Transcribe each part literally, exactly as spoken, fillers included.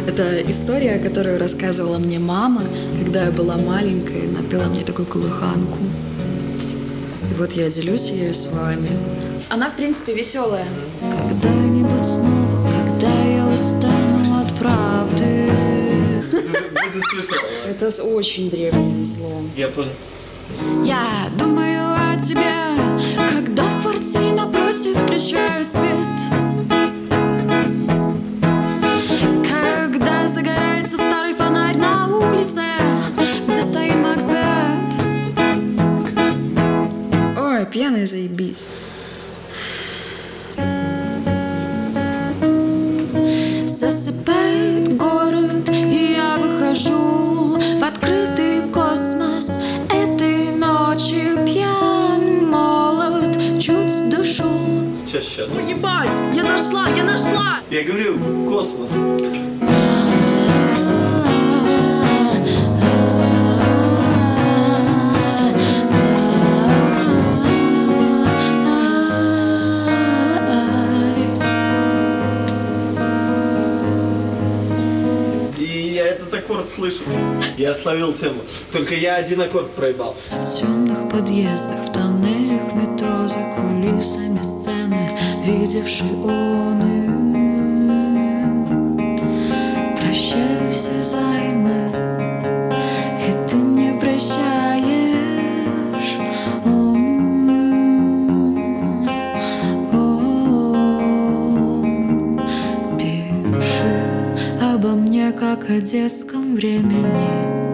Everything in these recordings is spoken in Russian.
Это история, которую рассказывала мне мама, когда я была маленькая, она пела мне такую колыханку. И вот я делюсь ею с вами. Она, в принципе, веселая. Когда-нибудь снова, когда я устану от правды. Это смешно. Это очень древнее слом. Я понял. Я думаю о тебе, когда в квартире напротив включают свет. Когда загорается старый фонарь на улице, где стоит Максбет. Ой, пьяная заебись. Засыпает город, и я выхожу в открытый космос. Этой ночью пьян, молод, чуть душу. Сейчас, сейчас. Ой, ебать, я нашла, я нашла! Я говорю, космос. Аккорд слышу. Я словил тему. Только я один аккорд проебал. В темных подъездах, в тоннелях метро, за кулисами сцены, видевший он их. Прощаю все займы, и ты не прощаешь. Обо мне, как о детском времени.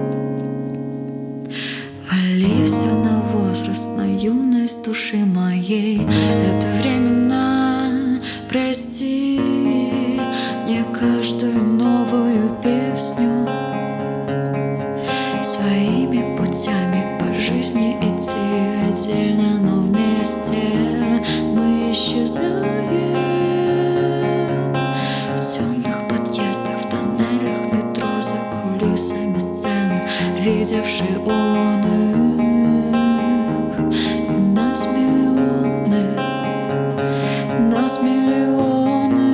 Вали все на возраст, на юность души моей. Это временно, прости мне каждую новую песню. Своими путями по жизни идти отдельно, но вместе мы исчезаем. В темных подъездах, в тоннелях метро, за кулисами сцен, видевший он их. И нас миллионы, нас миллионы.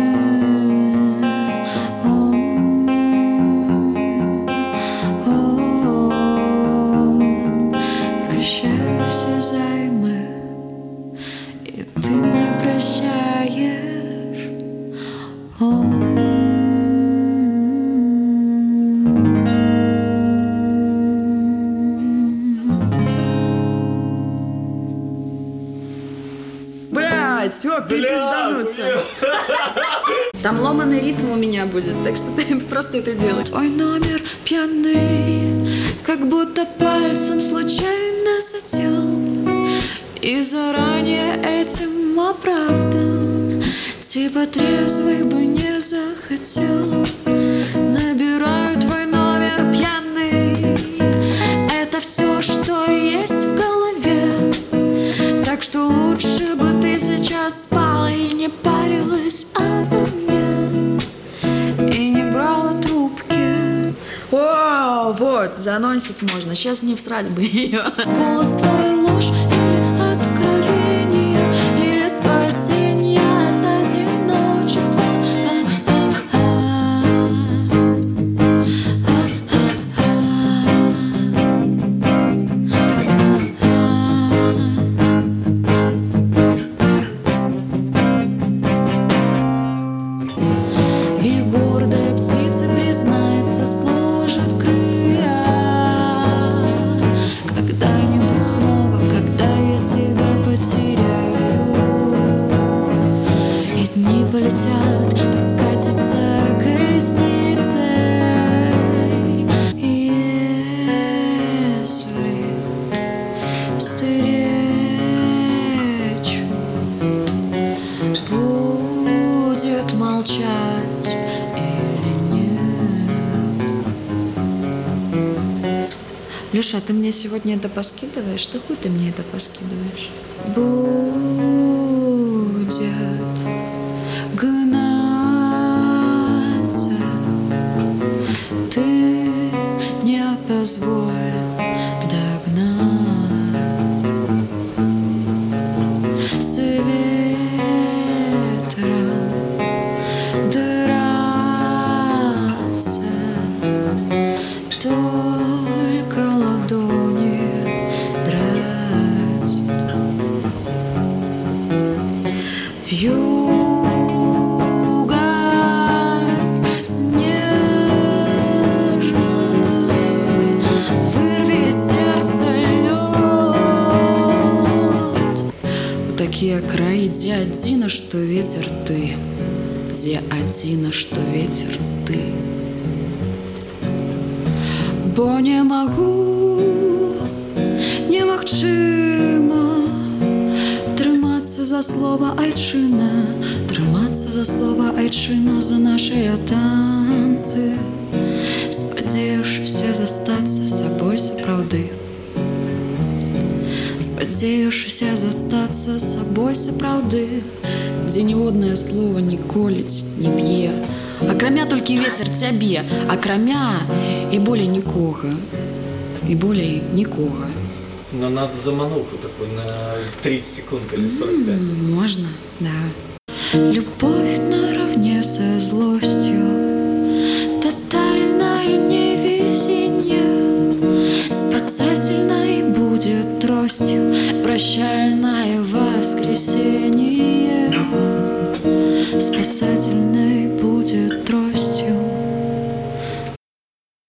О, о, прощаю все займы, и ты не прощаешь. Блядь, все, пиздануться. Там ломаный ритм у меня будет, так что ты просто это делаешь. Твой номер пьяный, как будто пальцем случайно задел, и заранее этим оправдан. Типа трезвый бы не захотел. Набираю твой номер пьяный. Это все, что есть в голове. Так что лучше бы ты сейчас спала и не парилась обо мне, и не брала трубки. О, вот, заанонсить можно. Сейчас не всрать бы ее. Голос твой ложь или откровение, или спасение от одиночества. И гордая птица признается, сложит крылья. Когда-нибудь снова, когда я тебя потеряю, и дни полетят, покатятся колесницей. Если встречу будет молчать или нет. Люша, ты мне сегодня это поскидываешь? Да хуй ты мне это поскидываешь? Будет гнаться, ты не позволь догнать. С ветром драться Дзе адзіна, што вецер ты, дзе адзіна, што вецер ты. Бо не магу, немагчыма трымацца за слова айчына, трымацца за слова айчына, за нашыя танцы, спадзеючыся застацца сабой сапраўды, спадзеючыся застацца сабой сапраўды, дзе ніводнае слова не коліць, не б'е, акрамя толькі вецер цябе, акрамя і болей нікога, і болей нікога. Но надо замануху такую на тридцать секунд или сорок пять. М, Можно, да. Любовь наравне со злостью, тотальное невезение, спасательной будет тростью прощальное воскресенье.